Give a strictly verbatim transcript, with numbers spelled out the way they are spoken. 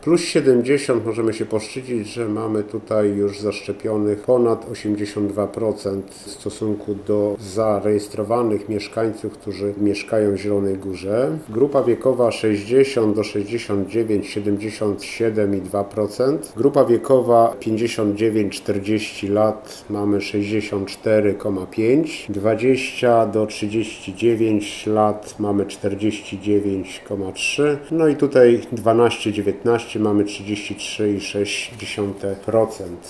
Plus siedemdziesiąt możemy się poszczycić, że mamy tutaj już zaszczepionych ponad osiemdziesiąt dwa procent w stosunku do zarejestrowanych mieszkańców, którzy mieszkają w Zielonej Górze. Grupa wiekowa sześćdziesiąt do sześćdziesięciu dziewięciu siedemdziesiąt siedem i dwa procent. Grupa wiekowa pięćdziesiąt dziewięć do czterdziestu lat mamy sześćdziesiąt cztery przecinek pięć. dwadzieścia do trzydziestu dziewięciu lat mamy czterdzieści dziewięć przecinek trzy. No i tutaj dwanaście do dziewiętnastu mamy trzydzieści trzy przecinek sześć procent.